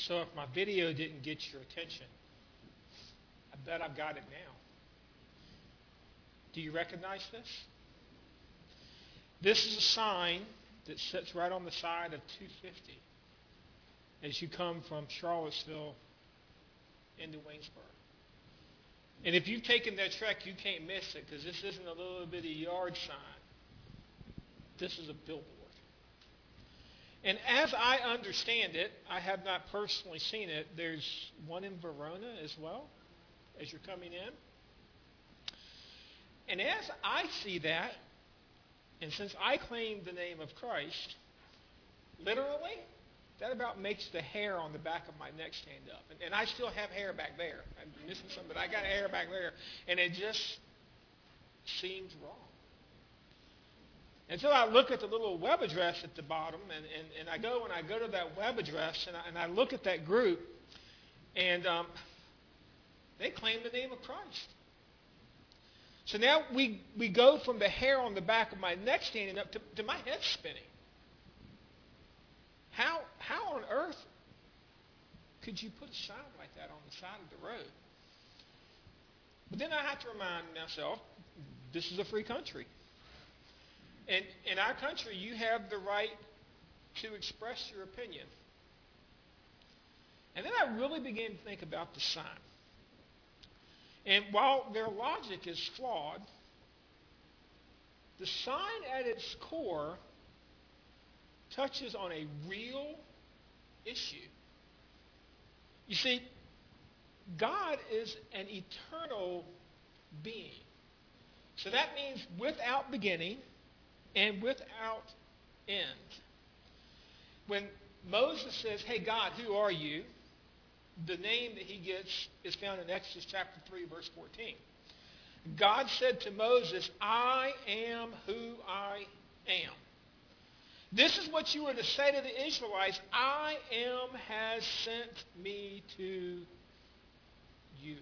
So if my video didn't get your attention, I bet I've got it now. Do you recognize this? This is a sign that sits right on the side of 250 as you come from Charlottesville into Waynesboro. And if you've taken that trek, you can't miss it because this isn't a little bitty yard sign. This is a billboard. And as I understand it, I have not personally seen it, there's one in Verona as well as you're coming in. And as I see that, and since I claim the name of Christ, literally, that about makes the hair on the back of my neck stand up. And I still have hair back there. I'm missing some, but I got hair back there. And it just seems wrong. And so I look at the little web address at the bottom, and I go to that web address, and I look at that group, and they claim the name of Christ. So now we go from the hair on the back of my neck standing up to my head spinning. How on earth could you put a sign like that on the side of the road? But then I have to remind myself, this is a free country. And in our country, you have the right to express your opinion. And then I really began to think about the sign. And while their logic is flawed, the sign at its core touches on a real issue. You see, God is an eternal being. So that means without beginning and without end. When Moses says, "Hey God, who are you?" the name that he gets is found in Exodus chapter 3, verse 14. God said to Moses, "I am who I am." This is what you were to say to the Israelites, "I am has sent me to you."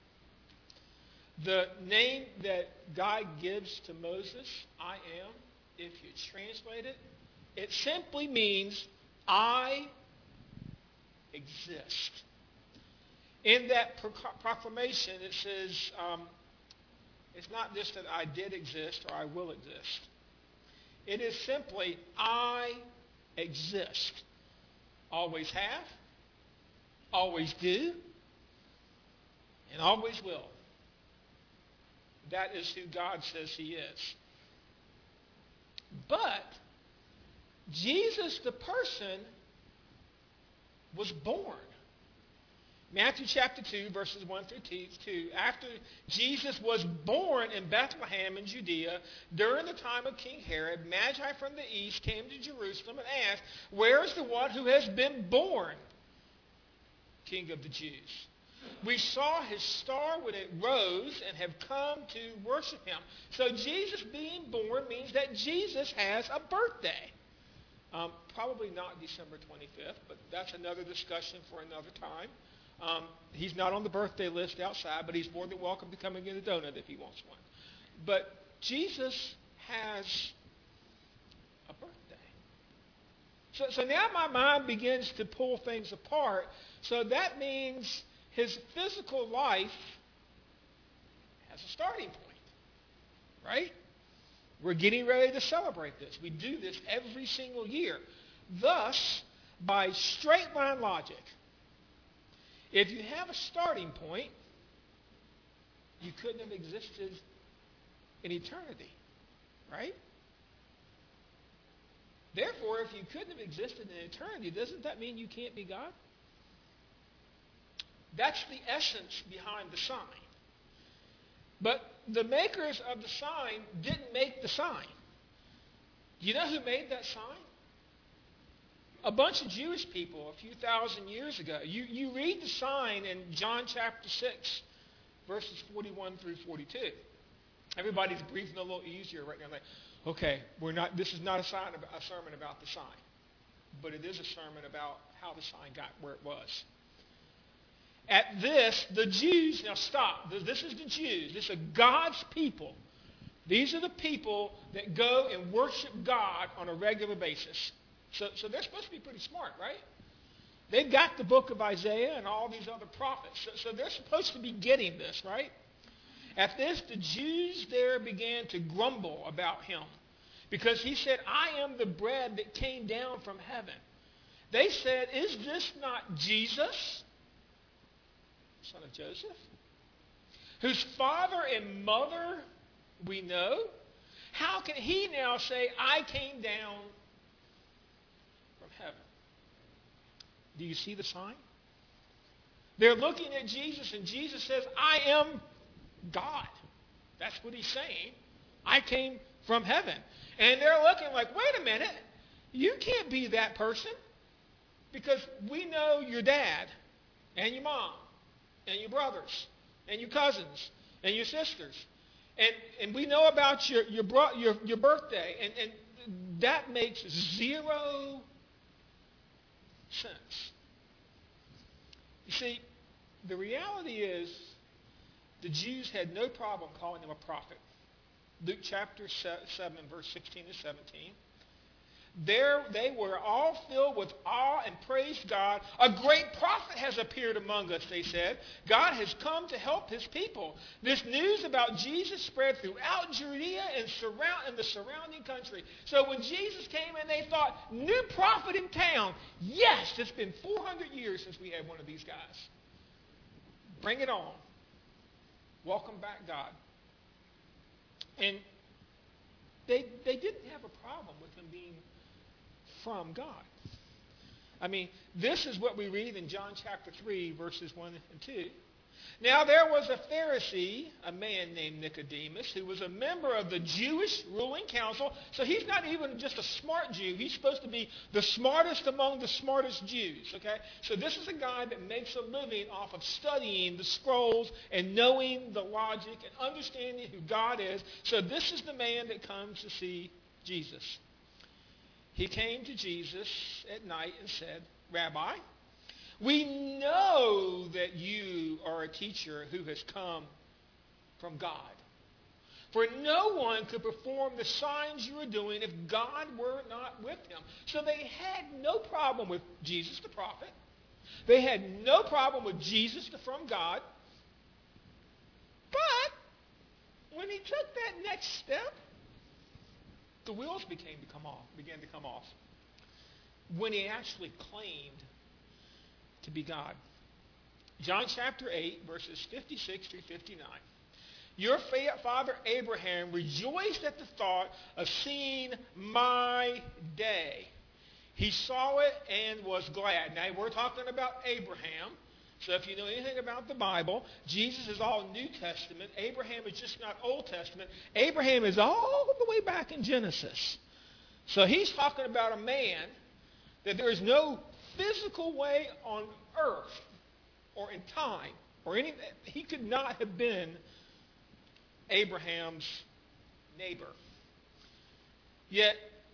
The name that God gives to Moses, "I am," if you translate it, it simply means I exist. In that proclamation, it says, it's not just that I did exist or I will exist. It is simply, I exist. Always have, always do, and always will. That is who God says he is. But Jesus, the person, was born. Matthew chapter 2, verses 1 through 2. After Jesus was born in Bethlehem in Judea, during the time of King Herod, Magi from the east came to Jerusalem and asked, "Where is the one who has been born, King of the Jews? We saw his star when it rose and have come to worship him." So Jesus being born means that Jesus has a birthday. Probably not December 25th, but that's another discussion for another time. He's not on the birthday list outside, but he's more than welcome to come and get a donut if he wants one. But Jesus has a birthday. So now my mind begins to pull things apart. So that means his physical life has a starting point, right? We're getting ready to celebrate this. We do this every single year. Thus, by straight line logic, if you have a starting point, you couldn't have existed in eternity, right? Therefore, if you couldn't have existed in eternity, doesn't that mean you can't be God? That's the essence behind the sign. But the makers of the sign didn't make the sign. Do you know who made that sign? A bunch of Jewish people a few thousand years ago. You read the sign in John chapter 6, verses 41 through 42. Everybody's breathing a little easier right now. Like, okay, this is not a sermon about the sign, but it is a sermon about how the sign got where it was. At this, the Jews, now stop, this is the Jews, this are God's people. These are the people that go and worship God on a regular basis. So they're supposed to be pretty smart, right? They've got the book of Isaiah and all these other prophets. So they're supposed to be getting this, right? At this, the Jews there began to grumble about him because he said, I am the bread that came down from heaven. They said, is this not Jesus, son of Joseph, whose father and mother we know? How can he now say, I came down from heaven? Do you see the sign? They're looking at Jesus, and Jesus says, I am God. That's what he's saying. I came from heaven. And they're looking like, wait a minute, you can't be that person because we know your dad and your mom and your brothers and your cousins and your sisters. And we know about your birthday. And that makes zero sense. You see, the reality is the Jews had no problem calling him a prophet. Luke chapter 7, verse 16 to 17. There they were all filled with awe and praised God. A great prophet has appeared among us, they said. God has come to help his people. This news about Jesus spread throughout Judea and the surrounding country. So when Jesus came in, they thought, new prophet in town. Yes, it's been 400 years since we had one of these guys. Bring it on. Welcome back, God. And they didn't have a problem with him being from God. I mean, this is what we read in John chapter 3, verses 1 and 2. Now there was a Pharisee, a man named Nicodemus, who was a member of the Jewish ruling council. So he's not even just a smart Jew. He's supposed to be the smartest among the smartest Jews. Okay? So this is a guy that makes a living off of studying the scrolls and knowing the logic and understanding who God is. So this is the man that comes to see Jesus. He came to Jesus at night and said, Rabbi, we know that you are a teacher who has come from God. For no one could perform the signs you are doing if God were not with him. So they had no problem with Jesus the prophet. They had no problem with Jesus from God. But when he took that next step, the wheels began to come off. When he actually claimed to be God. John chapter 8, verses 56 through 59. Your father Abraham rejoiced at the thought of seeing my day. He saw it and was glad. Now, we're talking about Abraham. So if you know anything about the Bible, Jesus is all New Testament. Abraham is just not Old Testament. Abraham is all the way back in Genesis. So he's talking about a man that there is no physical way on earth or in time or anything. He could not have been Abraham's neighbor. Yet,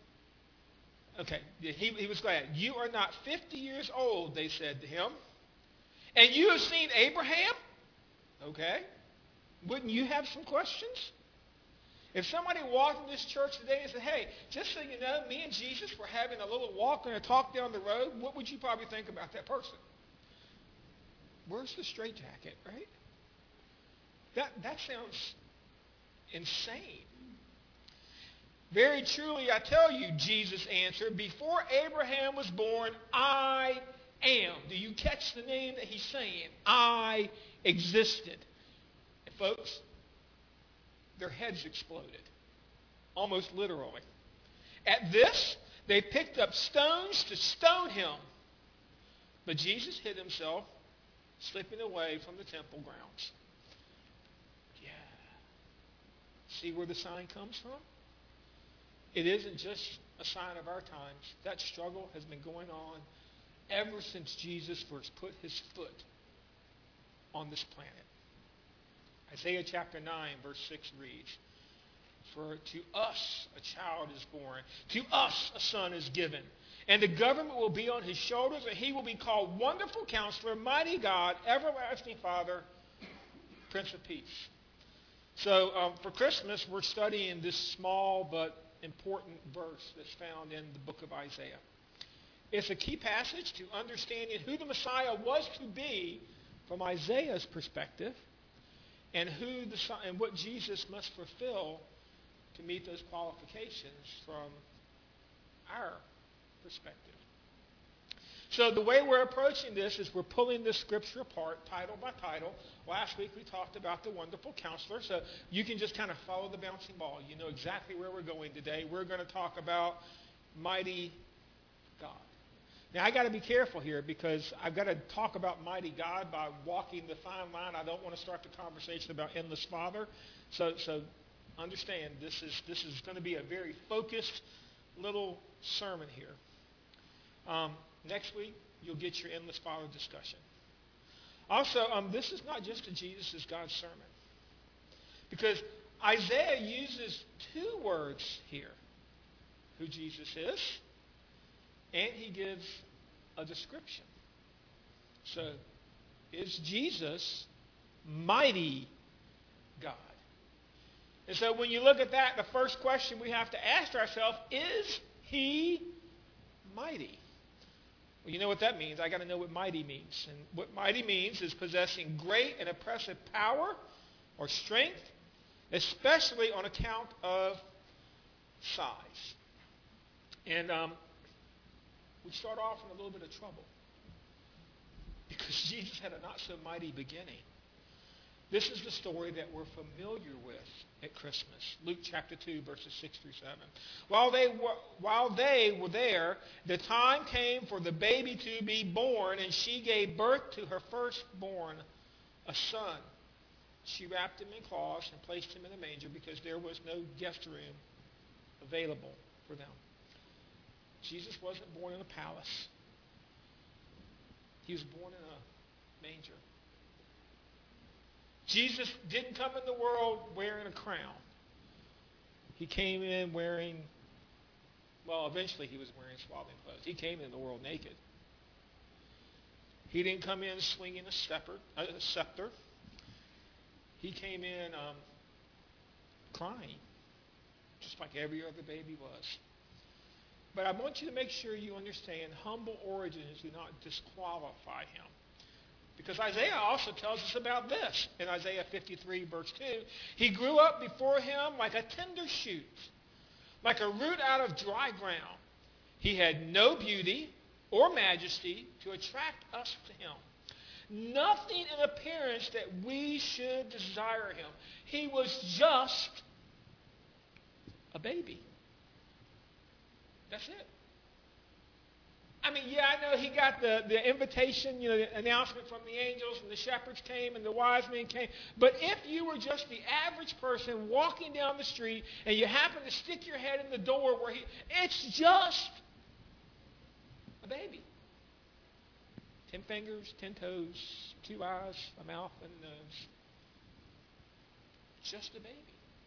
okay, he was glad. You are not 50 years old, they said to him. And you have seen Abraham? Okay. Wouldn't you have some questions? If somebody walked in this church today and said, hey, just so you know, me and Jesus were having a little walk and a talk down the road, what would you probably think about that person? Where's the straitjacket, right? That sounds insane. Very truly, I tell you, Jesus answered, before Abraham was born, I am. Do you catch the name that he's saying? I existed. And folks, their heads exploded. Almost literally. At this, they picked up stones to stone him. But Jesus hid himself, slipping away from the temple grounds. Yeah. See where the sign comes from? It isn't just a sign of our times. That struggle has been going on ever since Jesus first put his foot on this planet. Isaiah chapter 9, verse 6 reads, for to us a child is born, to us a son is given, and the government will be on his shoulders, and he will be called Wonderful Counselor, Mighty God, Everlasting Father, Prince of Peace. So for Christmas, we're studying this small but important verse that's found in the book of Isaiah. It's a key passage to understanding who the Messiah was to be from Isaiah's perspective, and and what Jesus must fulfill to meet those qualifications from our perspective. So the way we're approaching this is we're pulling this scripture apart, title by title. Last week we talked about the wonderful counselor, so you can just kind of follow the bouncing ball. You know exactly where we're going today. We're going to talk about mighty God. Now, I got to be careful here because I've got to talk about mighty God by walking the fine line. I don't want to start the conversation about endless Father. So understand, this is going to be a very focused little sermon here. Next week, you'll get your endless Father discussion. Also, this is not just a Jesus is God sermon, because Isaiah uses two words here: who Jesus is, and he gives a description. So, is Jesus mighty God? And so when you look at that, the first question we have to ask ourselves, is he mighty? Well, you know what that means. I got to know what mighty means. And what mighty means is possessing great and oppressive power or strength, especially on account of size. And we start off in a little bit of trouble because Jesus had a not-so-mighty beginning. This is the story that we're familiar with at Christmas. Luke chapter 2, verses 6 through 7. While they were there, the time came for the baby to be born, and she gave birth to her firstborn, a son. She wrapped him in cloths and placed him in a manger because there was no guest room available for them. Jesus wasn't born in a palace. He was born in a manger. Jesus didn't come in the world wearing a crown. He came in wearing, eventually he was wearing swaddling clothes. He came in the world naked. He didn't come in swinging a scepter. He came in crying, just like every other baby was. But I want you to make sure you understand humble origins do not disqualify him. Because Isaiah also tells us about this in Isaiah 53, verse 2. He grew up before him like a tender shoot, like a root out of dry ground. He had no beauty or majesty to attract us to him. Nothing in appearance that we should desire him. He was just a baby. That's it. I mean, yeah, I know he got the invitation, the announcement from the angels, and the shepherds came, and the wise men came. But if you were just the average person walking down the street, and you happen to stick your head in the door it's just a baby. 10 fingers, 10 toes, 2 eyes, a mouth, and a nose. Just a baby.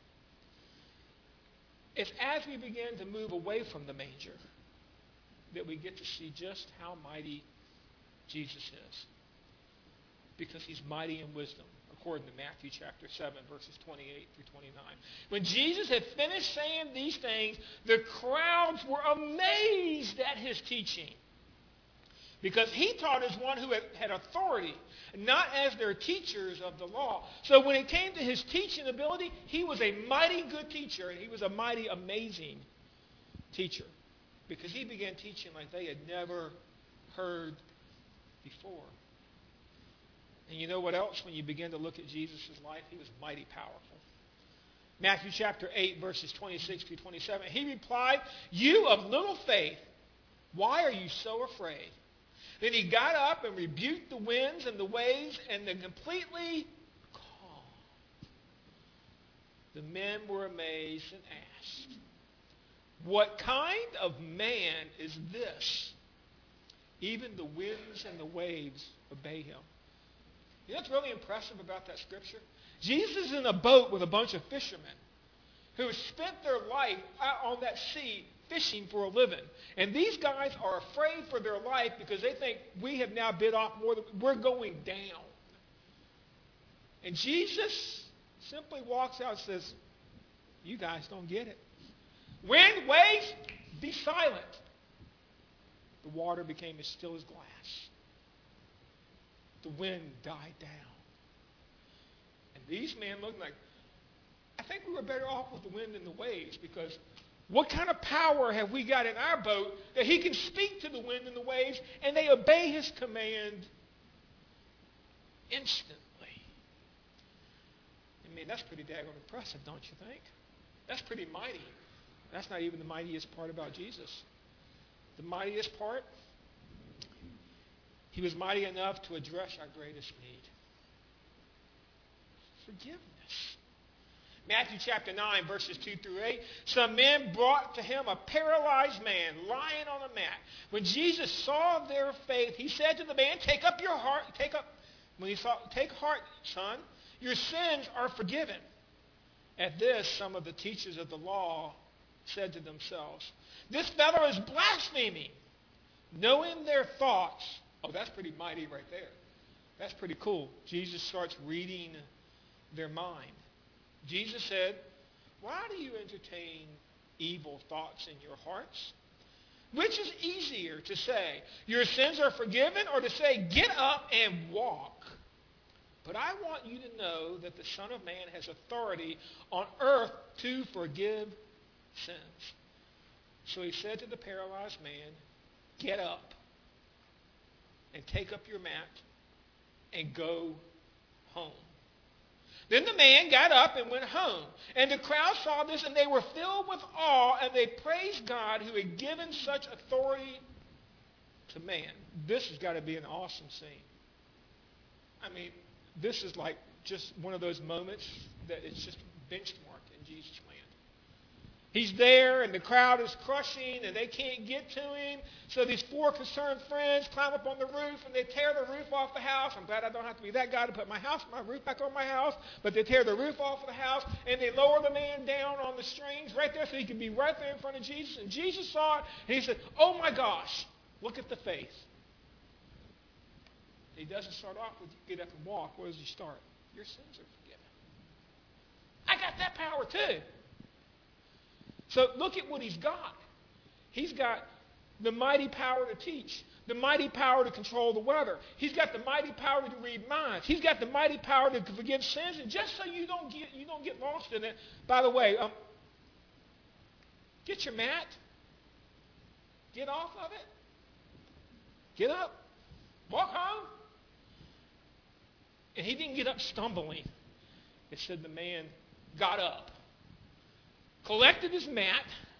It's as we begin to move away from the manger that we get to see just how mighty Jesus is. Because he's mighty in wisdom, according to Matthew chapter 7, verses 28 through 29. When Jesus had finished saying these things, the crowds were amazed at his teaching. Because he taught as one who had authority, not as their teachers of the law. So when it came to his teaching ability, he was a mighty good teacher, and he was a mighty amazing teacher. Because he began teaching like they had never heard before. And you know what else? When you begin to look at Jesus' life, he was mighty powerful. Matthew chapter 8, verses 26 through 27. He replied, "You of little faith, why are you so afraid?" Then he got up and rebuked the winds and the waves, and then completely calmed. The men were amazed and asked, "What kind of man is this? Even the winds and the waves obey him." You know what's really impressive about that scripture? Jesus is in a boat with a bunch of fishermen who spent their life out on that sea fishing for a living. And these guys are afraid for their life because they think we have now bit off more than we're going down. And Jesus simply walks out and says, "You guys don't get it. Wind, waves, be silent." The water became as still as glass. The wind died down. And these men looked like, I think we were better off with the wind and the waves, because what kind of power have we got in our boat that he can speak to the wind and the waves and they obey his command instantly? I mean, that's pretty daggone impressive, don't you think? That's pretty mighty. That's not even the mightiest part about Jesus. The mightiest part, he was mighty enough to address our greatest need. Forgiveness. Matthew chapter 9, verses 2 through 8. Some men brought to him a paralyzed man lying on a mat. When Jesus saw their faith, he said to the man, take heart, son, your sins are forgiven. At this, some of the teachers of the law said to themselves, this fellow is blaspheming. Knowing their thoughts. Oh, that's pretty mighty right there. That's pretty cool. Jesus starts reading their mind. Jesus said, why do you entertain evil thoughts in your hearts? Which is easier to say, your sins are forgiven, or to say, get up and walk? But I want you to know that the Son of Man has authority on earth to forgive sins. So he said to the paralyzed man, get up and take up your mat and go home. Then the man got up and went home. And the crowd saw this, and they were filled with awe, and they praised God who had given such authority to man. This has got to be an awesome scene. I mean, this is like just one of those moments that it's just benchmarked in Jesus' land. He's there, and the crowd is crushing, and they can't get to him. So these four concerned friends climb up on the roof, and they tear the roof off the house. I'm glad I don't have to be that guy to put my roof back on my house. But they tear the roof off of the house, and they lower the man down on the strings right there so he could be right there in front of Jesus. And Jesus saw it, and he said, oh my gosh, look at the faith. He doesn't start off with get up and walk. Where does he start? Your sins are forgiven. I got that power too. So look at what he's got. He's got the mighty power to teach, the mighty power to control the weather. He's got the mighty power to read minds. He's got the mighty power to forgive sins. And just so you don't get lost in it, by the way, get your mat, get off of it, get up, walk home. And he didn't get up stumbling. It said the man got up, collected his mat,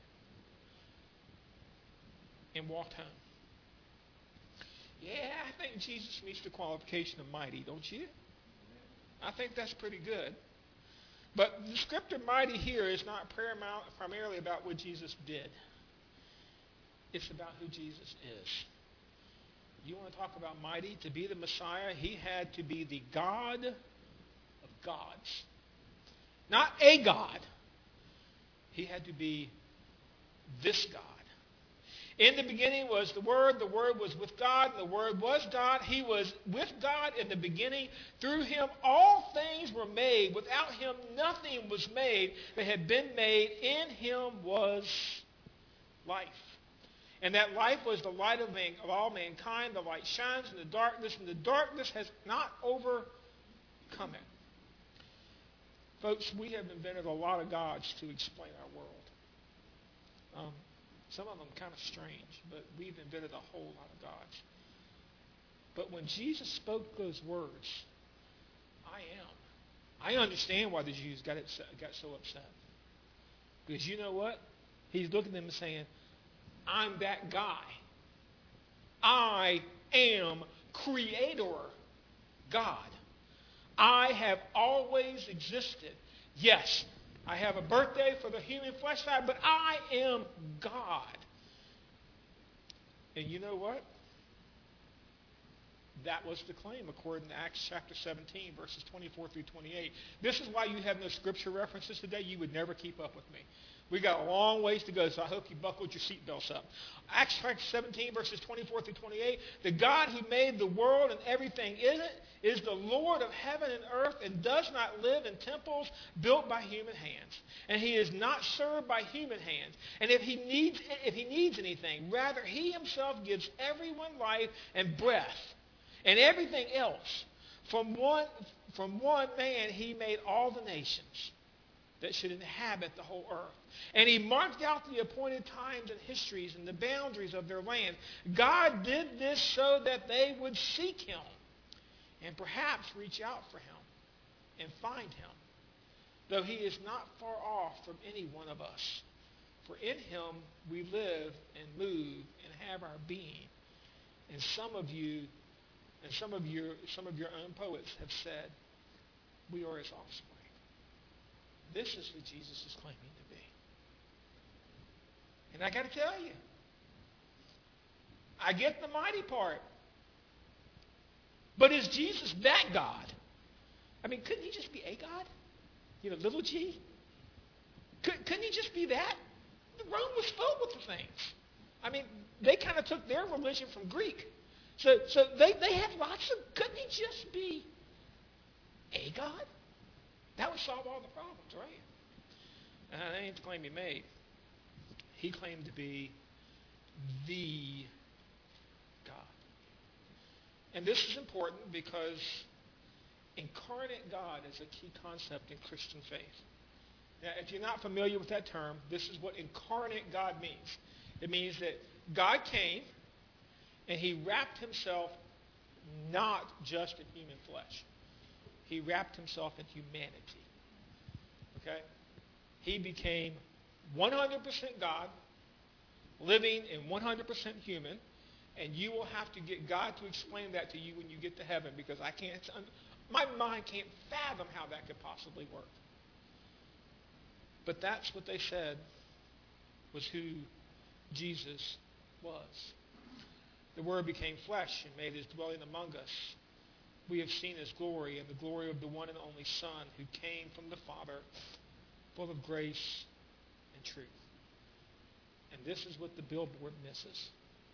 and walked home. Yeah, I think Jesus meets the qualification of mighty, don't you? I think that's pretty good. But the descriptor mighty here is not primarily about what Jesus did. It's about who Jesus is. You want to talk about mighty? To be the Messiah, he had to be the God of gods. Not a God. He had to be this God. In the beginning was the Word was with God, and the Word was God. He was with God in the beginning. Through him all things were made. Without him nothing was made that had been made. In him was life. And that life was the light of all mankind. The light shines in the darkness, and the darkness has not overcome it. Folks, we have invented a lot of gods to explain our world. Some of them kind of strange, but we've invented a whole lot of gods. But when Jesus spoke those words, I understand why the Jews got so upset. Because you know what? He's looking at them and saying, I'm that guy. I am Creator God. I have always existed. Yes, I have a birthday for the human flesh side, but I am God. And you know what? That was the claim according to Acts chapter 17, verses 24 through 28. This is why you have no scripture references today. You would never keep up with me. We got a long ways to go, so I hope you buckled your seatbelts up. Acts chapter 17, verses 24 through 28. The God who made the world and everything in it is the Lord of heaven and earth and does not live in temples built by human hands. And he is not served by human hands. And if he needs anything, rather he himself gives everyone life and breath and everything else. From one man he made all the nations that should inhabit the whole earth. And he marked out the appointed times and histories and the boundaries of their land. God did this so that they would seek him and perhaps reach out for him and find him, though he is not far off from any one of us. For in him we live and move and have our being. And some of your own poets have said, we are his offspring. This is who Jesus is claiming to be. And I got to tell you, I get the mighty part. But is Jesus that God? I mean, couldn't he just be a God? Little g? Couldn't he just be that? Rome was filled with the things. I mean, they kind of took their religion from Greek. So they had lots of, couldn't he just be a God? That would solve all the problems, right? That ain't the claim he made. He claimed to be the God. And this is important because incarnate God is a key concept in Christian faith. Now, if you're not familiar with that term, this is what incarnate God means. It means that God came and he wrapped himself not just in human flesh. He wrapped himself in humanity. Okay? He became 100% God, living in 100% human, and you will have to get God to explain that to you when you get to heaven, because my mind can't fathom how that could possibly work. But that's what they said was who Jesus was. The Word became flesh and made his dwelling among us. We have seen his glory and the glory of the one and only Son who came from the Father, full of grace and truth. And this is what the billboard misses.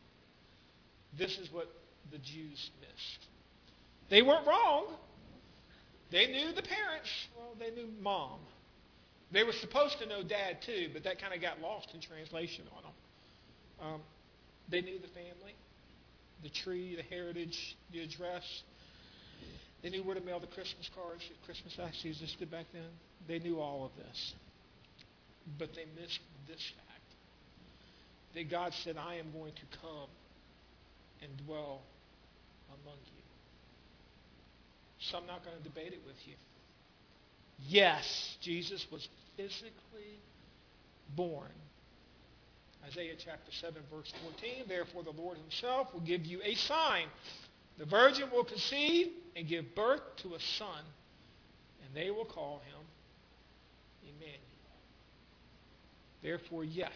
This is what the Jews missed. They weren't wrong. They knew the parents. Well, they knew mom. They were supposed to know dad too, but that kind of got lost in translation on them. They knew the family, the tree, the heritage, the address. They knew where to mail the Christmas cards that Christmas actually existed back then. They knew all of this. But they missed this fact. That God said, I am going to come and dwell among you. So I'm not going to debate it with you. Yes, Jesus was physically born. Isaiah chapter 7, verse 14, therefore the Lord himself will give you a sign. The virgin will conceive and give birth to a son, and they will call him Emmanuel. Therefore, yes,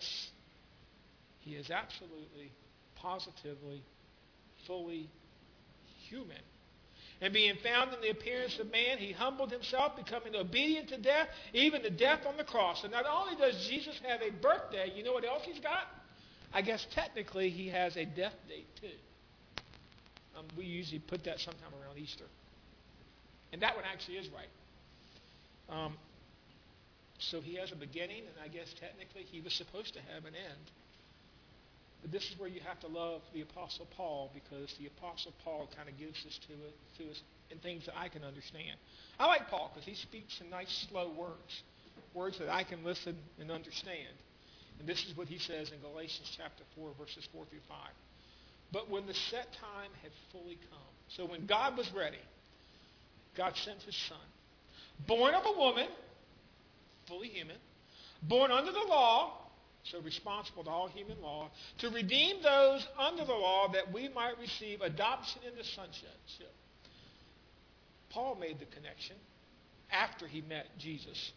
he is absolutely, positively, fully human. And being found in the appearance of man, he humbled himself, becoming obedient to death, even to death on the cross. And not only does Jesus have a birthday, you know what else he's got? I guess technically he has a death date too. We usually put that sometime around Easter. And that one actually is right. So he has a beginning, and I guess technically he was supposed to have an end. But this is where you have to love the Apostle Paul, because the Apostle Paul kind of gives this to us in things that I can understand. I like Paul because he speaks in nice, slow words that I can listen and understand. And this is what he says in Galatians chapter 4, verses 4 through 5. But when the set time had fully come, so when God was ready, God sent his Son, born of a woman, fully human, born under the law, so responsible to all human law, to redeem those under the law that we might receive adoption into sonship. Paul made the connection after he met Jesus.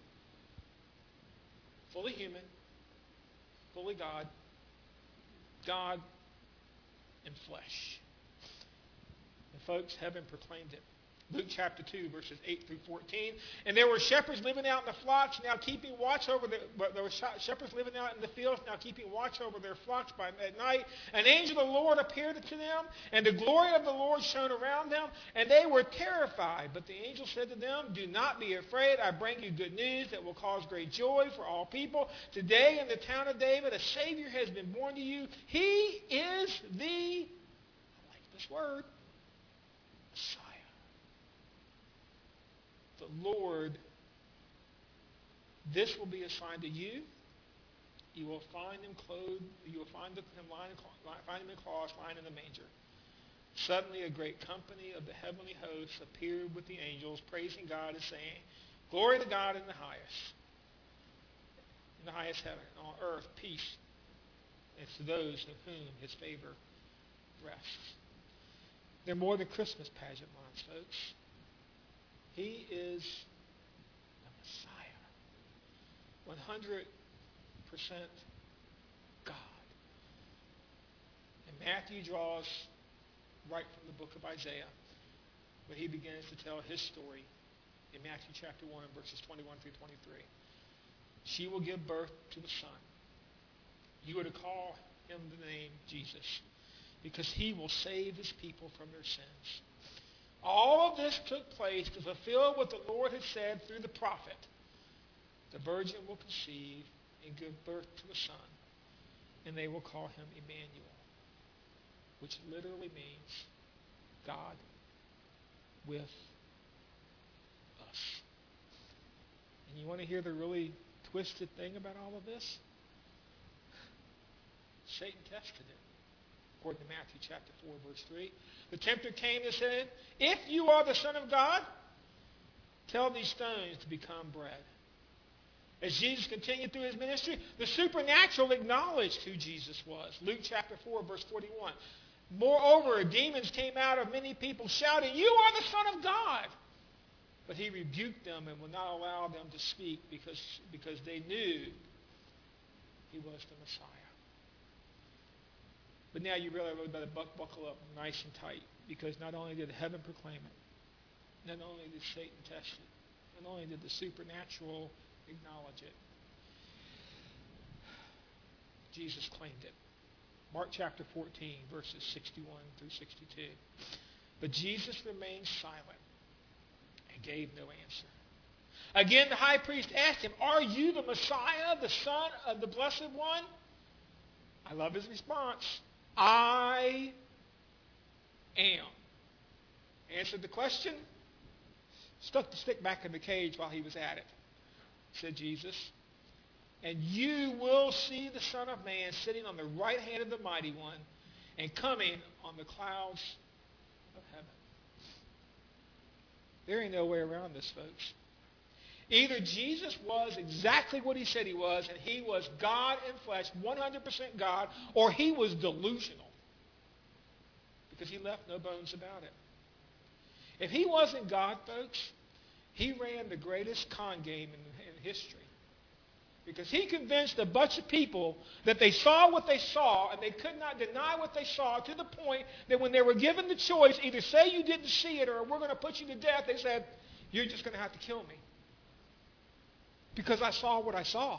Fully human, fully God, God in flesh. And folks, heaven proclaimed it. Luke chapter 2, verses 8 through 14. And there were shepherds living out in the flocks, now keeping watch over there were shepherds living out in the fields, now keeping watch over their flocks at night. An angel of the Lord appeared to them, and the glory of the Lord shone around them, and they were terrified. But the angel said to them, "Do not be afraid. I bring you good news that will cause great joy for all people. Today in the town of David, a Savior has been born to you. He is the," I like this word, Messiah. The Lord, this will be a sign to you. You will find him clothed. You will find him in cloths, lying in the manger. Suddenly, a great company of the heavenly hosts appeared with the angels, praising God and saying, "Glory to God in the highest heaven, and on earth peace, and to those of whom His favor rests." They're more than Christmas pageant lines, folks. He is the Messiah. 100% God. And Matthew draws right from the book of Isaiah, when he begins to tell his story in Matthew chapter 1, verses 21 through 23. She will give birth to the Son. You are to call him the name Jesus, because he will save his people from their sins. All of this took place to fulfill what the Lord had said through the prophet. The virgin will conceive and give birth to a son, and they will call him Emmanuel, which literally means God with us. And you want to hear the really twisted thing about all of this? Satan tested it. According to Matthew chapter 4, verse 3. The tempter came and said, "If you are the Son of God, tell these stones to become bread." As Jesus continued through his ministry, the supernatural acknowledged who Jesus was. Luke chapter 4, verse 41. Moreover, demons came out of many people shouting, "You are the Son of God." But he rebuked them and would not allow them to speak because they knew he was the Messiah. But now you really better buckle up nice and tight, because not only did heaven proclaim it, not only did Satan test it, not only did the supernatural acknowledge it, Jesus claimed it. Mark chapter 14, verses 61 through 62. But Jesus remained silent and gave no answer. Again, the high priest asked him, "Are you the Messiah, the Son of the Blessed One?" I love his response. "I am." Answered the question. Stuck the stick back in the cage while he was at it, said Jesus. "And you will see the Son of Man sitting on the right hand of the Mighty One and coming on the clouds of heaven." There ain't no way around this, folks. Either Jesus was exactly what he said he was, and he was God in flesh, 100% God, or he was delusional, because he left no bones about it. If he wasn't God, folks, he ran the greatest con game in history, because he convinced a bunch of people that they saw what they saw, and they could not deny what they saw, to the point that when they were given the choice, either say you didn't see it or we're going to put you to death, they said, "You're just going to have to kill me, because I saw what I saw.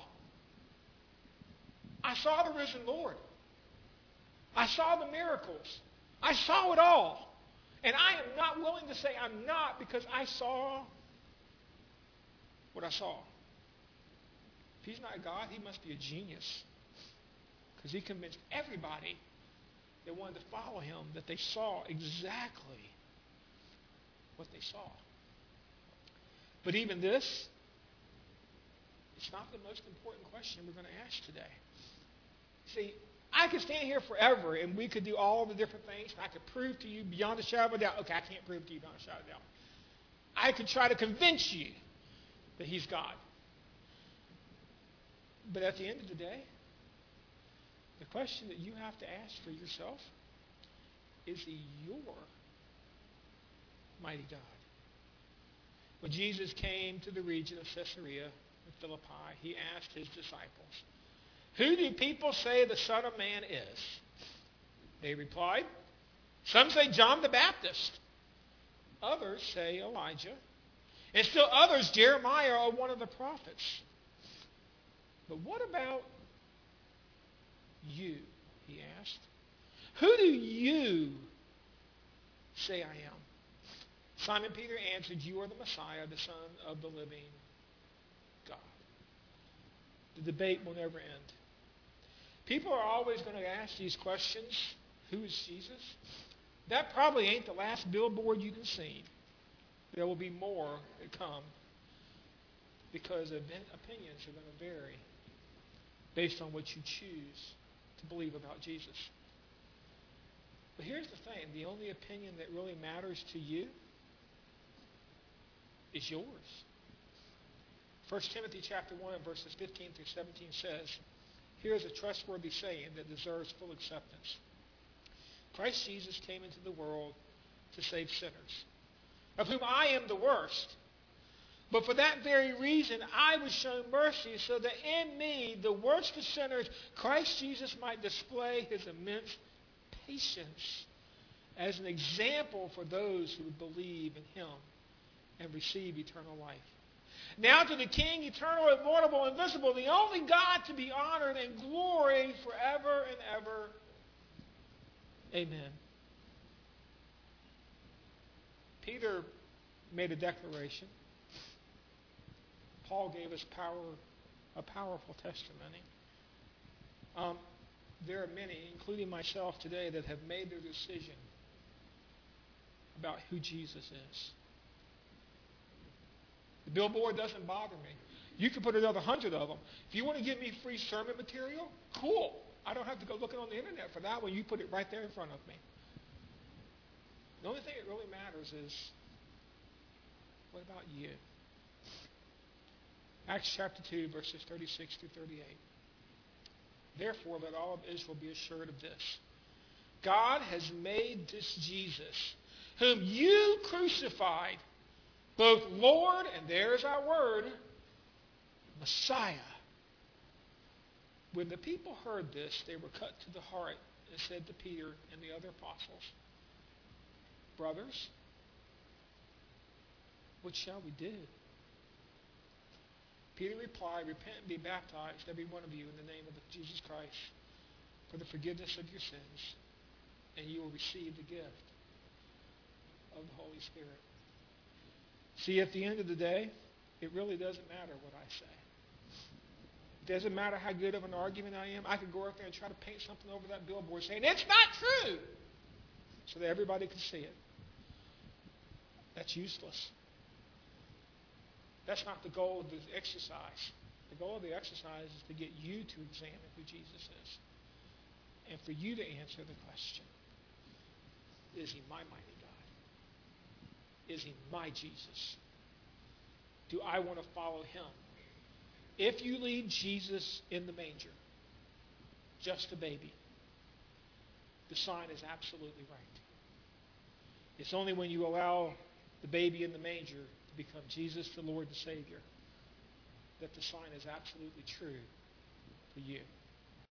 I saw the risen Lord. I saw the miracles. I saw it all. And I am not willing to say I'm not, because I saw what I saw." If he's not God, he must be a genius, because he convinced everybody that wanted to follow him that they saw exactly what they saw. But even this, it's not the most important question we're going to ask today. See, I could stand here forever and we could do all the different things, and I could prove to you beyond a shadow of a doubt. Okay, I can't prove to you beyond a shadow of a doubt. I could try to convince you that he's God. But at the end of the day, the question that you have to ask for yourself, is he your mighty God? When Jesus came to the region of Caesarea in Philippi, he asked his disciples, "Who do people say the Son of Man is?" They replied, "Some say John the Baptist, Others say Elijah. And still others, Jeremiah or one of the prophets. But what about you, he asked. Who do you say I am? Simon Peter answered, you are the Messiah, the Son of the living God. The debate will never end. People are always going to ask these questions. Who is Jesus? That probably ain't the last billboard you can see. There will be more that come because opinions are going to vary based on what you choose to believe about Jesus. But here's the thing. The only opinion that really matters to you is yours. 1 Timothy chapter 1 verses 15 through 17 says, here's a trustworthy saying that deserves full acceptance. Christ Jesus came into the world to save sinners, of whom I am the worst. But for that very reason, I was shown mercy so that in me, the worst of sinners, Christ Jesus might display his immense patience as an example for those who believe in him and receive eternal life. Now to the King, eternal, immortal, invisible, the only God to be honored and glory forever and ever. Amen. Peter made a declaration. Paul gave us a powerful testimony. There are many, including myself today, that have made their decision about who Jesus is. The billboard doesn't bother me. You can put another 100 of them. If you want to give me free sermon material, cool. I don't have to go looking on the internet for that one. You put it right there in front of me. The only thing that really matters is, what about you? Acts chapter 2, verses 36 through 38. Therefore, let all of Israel be assured of this. God has made this Jesus, whom you crucified, both Lord, and there's our word, Messiah. When the people heard this, they were cut to the heart and said to Peter and the other apostles, brothers, what shall we do? Peter replied, repent and be baptized, every one of you, in the name of Jesus Christ, for the forgiveness of your sins, and you will receive the gift of the Holy Spirit. See, at the end of the day, it really doesn't matter what I say. It doesn't matter how good of an argument I am. I could go out there and try to paint something over that billboard saying, it's not true, so that everybody can see it. That's useless. That's not the goal of the exercise. The goal of the exercise is to get you to examine who Jesus is. And for you to answer the question, is he my mighty God? Is he my Jesus? Do I want to follow him? If you leave Jesus in the manger, just a baby, the sign is absolutely right. It's only when you allow the baby in the manger to become Jesus the Lord and Savior that the sign is absolutely true for you.